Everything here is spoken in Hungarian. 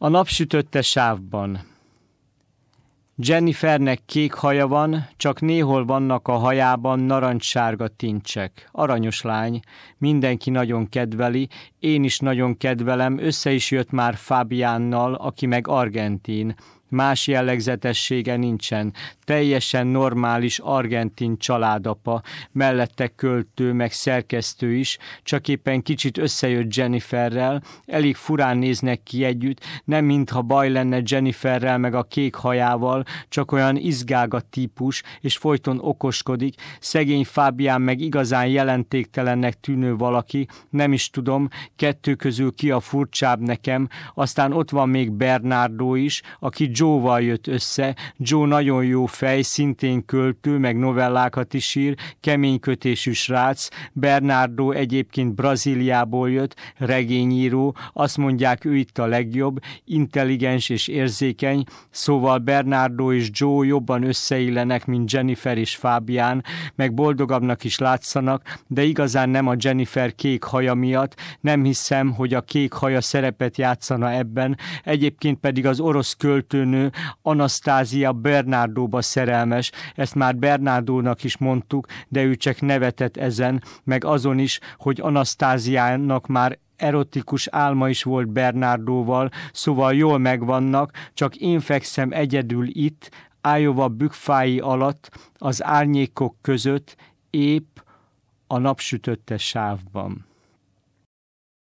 A napsütötte sávban. Jennifernek kék haja van, csak néhol vannak a hajában narancssárga tincsek. Aranyos lány, mindenki nagyon kedveli, én is nagyon kedvelem, össze is jött már Fabiánnal, aki meg argentin. Más jellegzetessége nincsen, teljesen normális argentin családapa, mellette költő, meg szerkesztő is, csak éppen kicsit összejött Jenniferrel, elég furán néznek ki együtt, nem mintha baj lenne Jenniferrel meg a kék hajával, csak olyan izgága típus, és folyton okoskodik, szegény Fabián meg igazán jelentéktelennek tűnő valaki, nem is tudom, kettő közül ki a furcsább nekem, aztán ott van még Bernardo is, aki Joe-val jött össze. Joe nagyon jó fej, szintén költő, meg novellákat is ír, keménykötésű srác. Bernardo egyébként Brazíliából jött, regényíró, azt mondják, ő itt a legjobb, intelligens és érzékeny, szóval Bernardo és Joe jobban összeillenek, mint Jennifer és Fabián, meg boldogabbnak is látszanak, de igazán nem a Jennifer kék haja miatt, nem hiszem, hogy a kék haja szerepet játszana ebben, egyébként pedig az orosz költőnő Anasztázia Bernardóba szerelmes, ezt már Bernardónak is mondtuk, de ő csak nevetett ezen, meg azon is, hogy Anasztáziának már erotikus álma is volt Bernardóval, szóval jól megvannak, csak én fekszem egyedül itt, Iowa bükkfái alatt, az árnyékok között, épp a napsütötte sávban.